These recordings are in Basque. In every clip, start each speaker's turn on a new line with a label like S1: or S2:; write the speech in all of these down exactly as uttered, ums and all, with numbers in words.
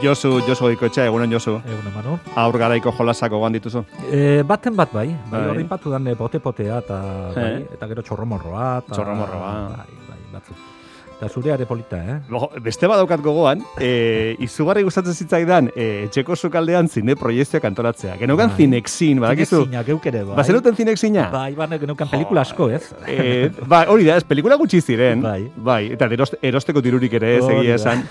S1: Josu, Josu Goikoetxea, egunon Josu.
S2: Egunon, Manu.
S1: Aur garaiko jolasako goan dituzu?
S2: E, baten bat bai, bai,
S1: Bai.
S2: horrein batu dan bote-potea, eta, bai,
S1: Eh.
S2: eta gero txorromorroa. Ta,
S1: Txorromorroa.
S2: Bai, bai, batzuk. Eta zure are polita, eh?
S1: Bo, beste badaukat gogoan, e, izugarri gustatzen zitzaidan e, etxeko sukaldean zine proiezioak antolatzea. Geneukan
S2: Bai.
S1: Zinexin, badakizu?
S2: Zinexina, geukere, bai.
S1: Bazenuten Zinexina?
S2: Bai, bai, geneukan pelikula asko, ez?
S1: E, ba, hori da, ez pelikula gutxi ziren.
S2: Bai.
S1: Bai, eta eroste, erosteko dirurik ere ez
S2: Hori
S1: egia
S2: da.
S1: esan.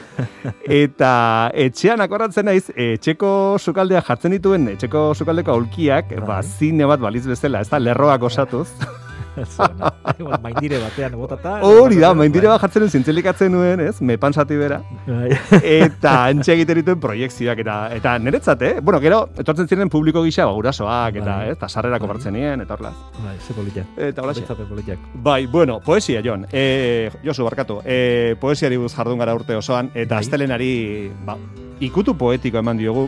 S1: Eta etxean akordatzen naiz, etxeko sukaldea jartzen dituen, etxeko sukaldeko aulkiak,
S2: Bai.
S1: ba, zine bat baliz bezala, ez da, lerroak osatuz.
S2: Zona, igual, maindire batean botata.
S1: Hori da, maindire bat jartzen zintzelikatzen nuen, ez, mepan zati bera.
S2: Bai.
S1: Eta antxe egiten dituen proiekzioak, eta, eta niretzat, eh? Bueno, gero, etortzen ziren publiko gisa, ba, gurasoak, eta,
S2: Bai.
S1: eh, eta sarrerako
S2: Bai.
S1: bartzen nien, eta horrela.
S2: Bai, ze polita.
S1: Eta hola
S2: Beitzape politak.
S1: Bai, bueno, poesia, Jon. E, Josu, barkatu. E, poesiari buz jardun gara urte osoan, eta
S2: Bai.
S1: astelenari, ba, ikutu poetiko eman diogu.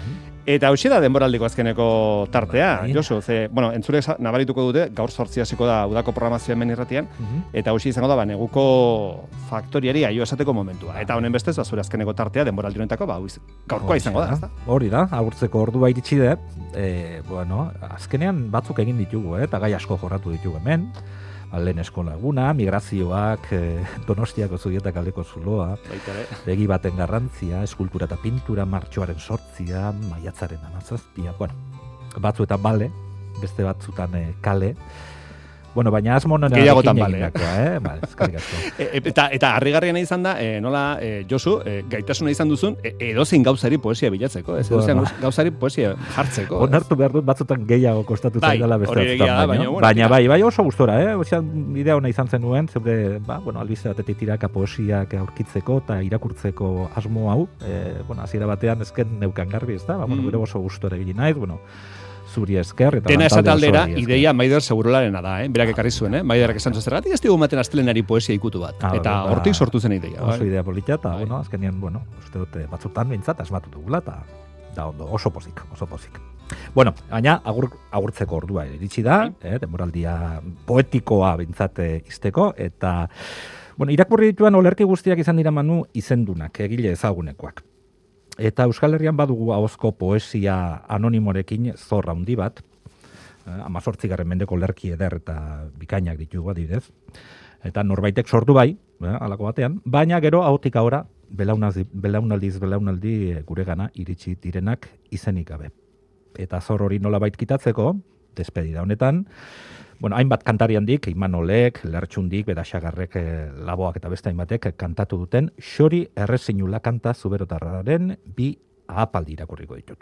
S1: Eta hauxe da denboraldiko azkeneko tartea,
S2: Bai.
S1: Josu. Ze, bueno, entzule nabarituko dute, gaur sortzi hasiko da udako programazioa hemen irratian,
S2: Mhm.
S1: eta hauxe izango da, ba, neguko faktoriari aio esateko momentua. Eta honen bestez, ba, zure azkeneko tartea, denboraldi honetako, ba, huiz- gaurkoa izango da, ezta?
S2: Hori da, agurtzeko ordua iritsi da. E, bueno, azkenean batzuk egin ditugu, eh? Eta gai asko jorratu ditugu hemen. Lehen eskola eguna, migrazioak, e, Donostiako Zubietak aldeko zuloa,
S1: Baita ere.
S2: begi baten garrantzia, eskultura eta pintura, martxoaren sortzia, maiatzaren amazazpia, bueno, batzuetan bale, beste batzutan e, kale. Bueno, baina asmo nonekin
S1: Gehiagotan bale,
S2: egindakoa, eh? Ba, eskerrik asko.
S1: E, e, eta eta harrigarriena izan da, e, nola, e, Josu, e, gaitasuna izan duzun, e, edozein gauzari poesia bilatzeko, ez? Edozein
S2: Bueno.
S1: gauzari poesia jartzeko. ez?
S2: Onartu behar dut batzutan gehiago kostatu
S1: Bai,
S2: zaidala beste
S1: hori egia da,
S2: batzutan,
S1: baina,
S2: baina,
S1: bueno,
S2: baina
S1: tira.
S2: bai, bai oso gustora, eh? Osea, idea ona izan zenuen, zeure, ba, bueno, albize batetik tiraka poesiak aurkitzeko eta irakurtzeko asmo hau, eh, bueno, hasiera batean ezken neukan garbi, ez da? Ba, bueno,
S1: Mm.
S2: gero oso gustora egin naiz, bueno, zuri esker eta
S1: Dena esate
S2: lantalde
S1: aldera,
S2: osoari esker.
S1: ideia Maider segurolarena da, eh? Berak ekarri zuen, eh? Maiderak esan zergatik ez digu maten astelenari poesia ikutu bat.
S2: Ah,
S1: eta
S2: ba,
S1: hortik sortu zen ideia.
S2: Oso
S1: bai.
S2: idea polita, eta,
S1: Bai.
S2: bueno, azkenean, bueno, uste dute batzutan bintzat asmatu dugula, eta da ondo, oso pozik, oso pozik. Bueno, baina agur, agurtzeko ordua iritsi da, eh, denboraldia poetikoa bintzate izteko, eta, bueno, irakurri dituan olerki guztiak izan dira Manu izendunak, egile ezagunekoak. Eta Euskal Herrian badugu ahozko poesia anonimorekin zorra handi bat, amazortzigarren mendeko lerki eder eta bikainak ditugu adibidez. Eta norbaitek sortu bai, eh, halako batean, baina gero ahotik ahora belaunaldi, belaunaldiz belaunaldi eh, guregana iritsi direnak izenik gabe. Eta zor hori nolabait kitatzeko, despedida honetan, bueno, hainbat kantari handik, Imanolek, Lertxundik, Beraxagarrek, eh, Laboak eta beste hainbatek kantatu duten Xori errezinula kanta zuberotarraren bi ahapaldi irakurriko ditut.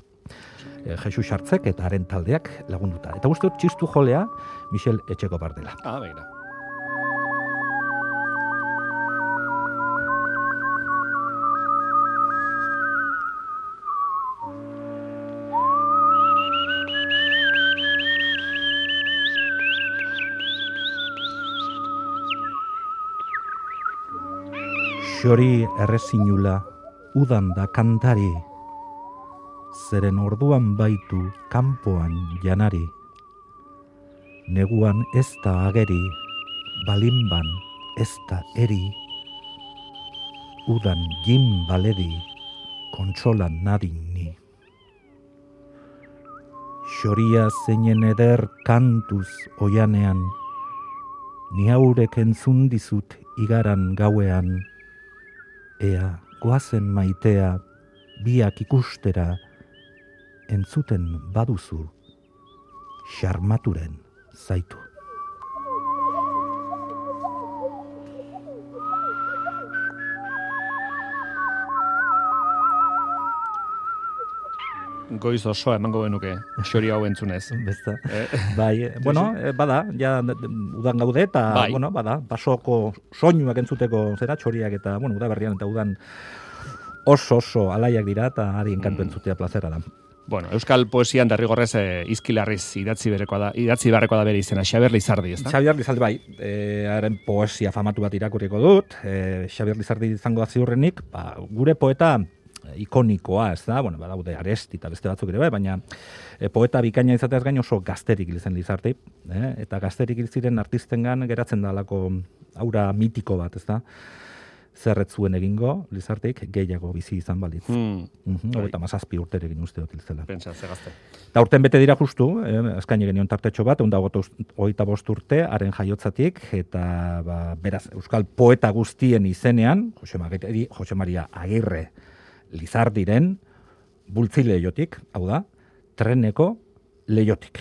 S2: E, Jesus Sartzek eta haren taldeak lagunduta. Eta uste dut txistu jolea Michel Etxekopar dela.
S1: Ah, begira.
S2: Xori errezinula udan da kantari, zeren orduan baitu kanpoan janari. Neguan ez da ageri, balinban ez da eri, udan jin baledi, kontsolan nadin ni. Xoria zeinen eder kantuz oianean, ni haurek entzun dizut igaran gauean, ea goazen maitea biak ikustera, entzuten baduzu xarmaturen zaitu.
S1: Goiz osoa emango benuke, xori hau entzunez.
S2: Besta.
S1: Eh?
S2: Bai, eh, bueno, eh, bada, ja d- d- udan gaude eta,
S1: Bai.
S2: bueno, bada, basoko soinuak entzuteko zera, txoriak eta, bueno, udaberrian eta udan oso oso alaiak dira eta ari enkantu
S1: Mm.
S2: entzutea plazera da.
S1: Bueno, Euskal Poesian derrigorrez e, izkilarriz idatzi berekoa da, idatzi beharrekoa da bere izena, Xabier Lizardi, ezta?
S2: Xabier Lizardi bai, e, haren poesia famatu bat irakurriko dut, e, Xabier Lizardi izango da ziurrenik, ba, gure poeta ikonikoa, ez da, bueno, badaude Aresti eta beste batzuk ere bai, baina e, poeta bikaina izateaz gain oso gazterik hil zen Lizardi, eh? Eta gazterik hil ziren artistengan geratzen da alako aura mitiko bat, ez da? zerret zuen egingo, Lizardik, gehiago bizi izan balitz.
S1: Hmm.
S2: Mm-hmm, Horeta mazazpi urterekin uste dut hiltzela.
S1: Pentsa, zegazte.
S2: Da urten bete dira justu, eh, eskaini genion tartetxo bat, egun da hogeita bost urte, haren jaiotzatik, eta ba, beraz, euskal poeta guztien izenean, Jose, Magri, Jose Maria Agirre Lizardiren, bultzi leiotik, hau da, treneko leiotik.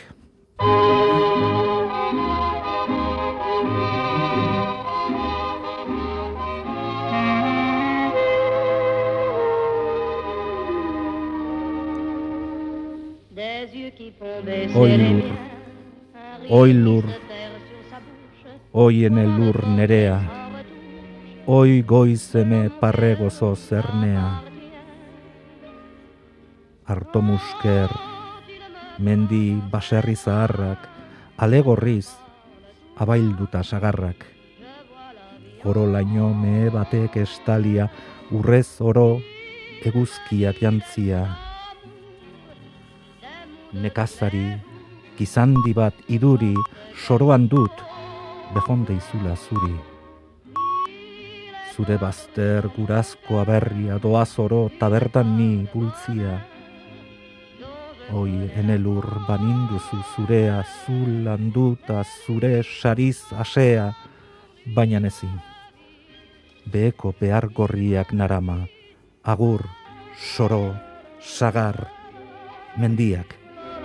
S2: Oi lur, oi lur, oi ene lur nerea, oi goizeme parregozo zernea. Arto musker, mendi baserri zaharrak, alegorriz, abailduta sagarrak. Oro laino mehe batek estalia, urrez oro, eguzkiak jantzia. Nekazari, gizandi bat iduri, soroan dut, behonde izula zuri. Zure bazter gurazko aberria, doaz oro, tabertan ni bultzia. Oi, enelur baninduzu zurea, zulan duta zure sariz asea, baina ezin. Beheko behar gorriak narama, agur, soro, sagar, mendiak.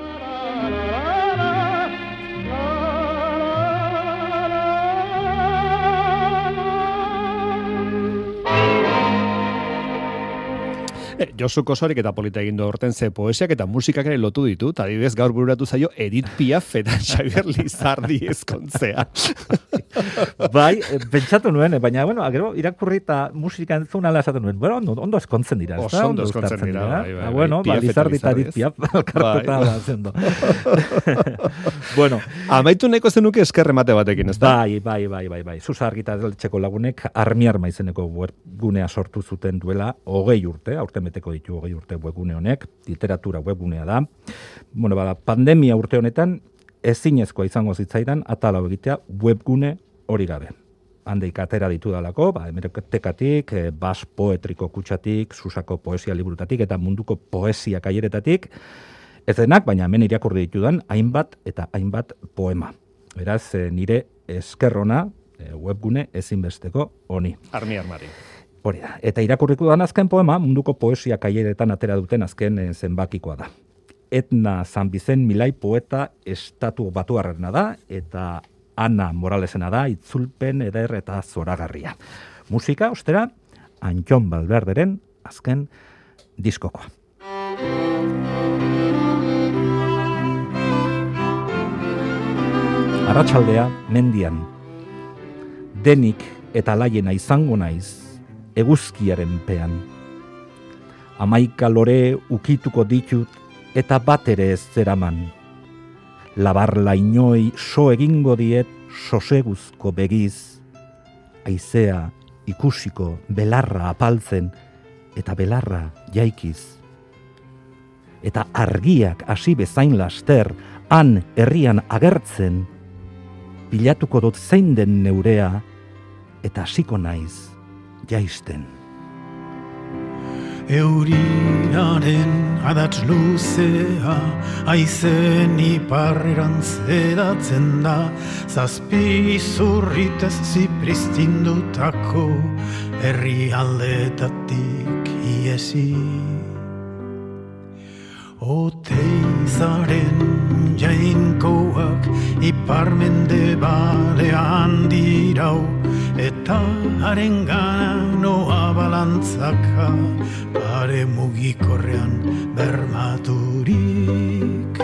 S1: E, Josu Kosorik eta polita egin du horten ze poesiak eta musikak ere lotu ditu, eta adibidez gaur bururatu zaio Edith Piaf eta Xabier Lizardi ezkontzea.
S2: Bai, pentsatu nuen, baina, bueno, agero, irakurri eta musika entzun ala esaten nuen. Bueno, ondo, ondo eskontzen dira, ez da?
S1: Ondo eskontzen dira, bai, bai.
S2: Ah, bueno, ba, Lizardi eta Edith Piaf, alkartuta bai. Zendo. Bueno.
S1: Amaitu nahiko zenuke eskerremate batekin, ez da?
S2: Bai, bai, bai, bai, bai. Zuza argitaletxeko lagunek Armiarma izeneko webgunea sortu zuten duela hogei urte, aurten beteko ditu hogei urte webgune honek, literatura webgunea da. Bueno, ba, pandemia urte honetan ezinezkoa izango zitzaidan atala egitea webgune hori gabe. Handeik atera ditu dalako, ba, hemerotekatik, bas poetriko kutsatik, Susako poesia liburutatik eta munduko poesia kaileretatik, ez denak, baina hemen irakurri ditudan hainbat eta hainbat poema. Beraz, nire eskerrona webgune ezinbesteko honi.
S1: Armi armari.
S2: Hori da. Eta irakurriko dan azken poema, munduko poesia kaileretan atera duten azken zenbakikoa da. Etna San Bizen Milai poeta estatu batuarrena da, eta Ana Moralesena da, itzulpen eder eta zoragarria. Musika, ostera, Antxon Balberderen azken diskokoa. Arratsaldea mendian, denik eta laiena izango naiz, eguzkiaren pean. Amaika lore ukituko ditut eta bat ere ez zeraman. Labar lainoi so egingo diet soseguzko begiz. Aizea ikusiko belarra apaltzen eta belarra jaikiz. Eta argiak hasi bezain laster han herrian agertzen. Bilatuko dut zein den neurea eta hasiko naiz jaisten.
S3: Euriaren adatz luzea, aizen iparreran zeratzen da, zazpi zurritez zipristindutako herri aldetatik iesi. Oteizaren jainkoak iparmende balean dirau, eta haren gana noa balantzaka pare mugikorrean bermaturik.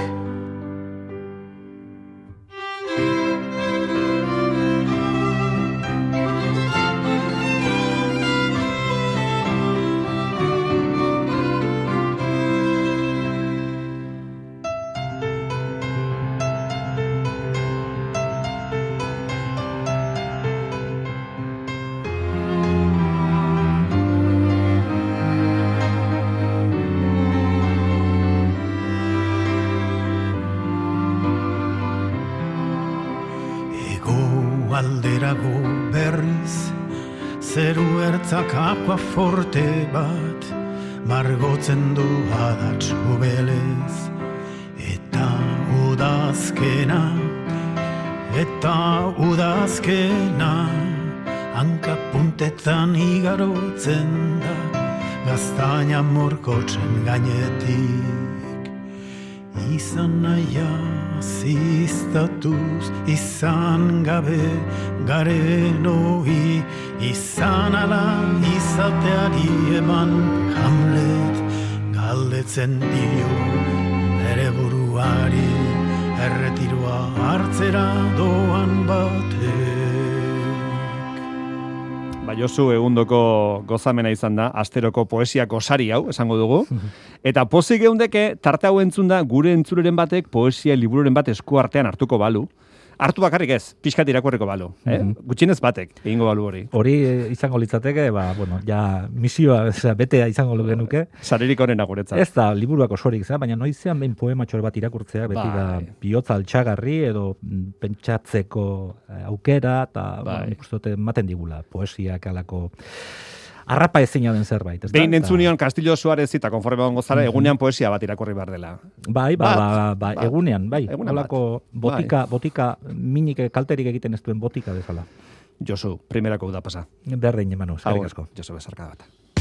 S3: zeru ertzak aqua forte bat, margotzen du adatz hobelez, eta udazkena, eta udazkena, hanka puntetan igarotzen da, gaztaina morkotzen gainetik. Izan naia ziztatuz, izan gabe garen hoi, izan ala izateari eman Hamlet, galdetzen dio bere buruari, erretiroa hartzera doan batek.
S1: Ba, Josu egundoko gozamena izan da, asteroko poesiako sari hau, esango dugu. Eta pozik geundeke, tarte hau entzun da, gure entzuleren batek poesia libururen bat esku artean hartuko balu. Hartu bakarrik ez, pixkat irakurriko balu. Eh? Mm-hmm. Gutxinez batek, egingo balu hori.
S2: Hori izango litzateke, ba, bueno, ja misioa, osea, betea izango genuke.
S1: Saririk honena guretzat.
S2: Ez da, liburuak osorik, zera, baina noizean behin poematxor bat irakurtzea, beti da bihotza altxagarri edo pentsatzeko aukera, eta bueno, uste maten digula, poesiak alako arrapa ezina den zerbait.
S1: Behin entzunion Castillo Suarez eta konforme gongo zara, mm-hmm. egunean poesia bat irakurri behar dela.
S2: Bai, ba, ba, ba, ba, egunean, bai. Holako botika, bai. botika, minik kalterik egiten ez duen botika bezala.
S1: Josu, primerako uda pasa.
S2: Berdin, emanu, eskerrik asko.
S1: Josu, besarka bat.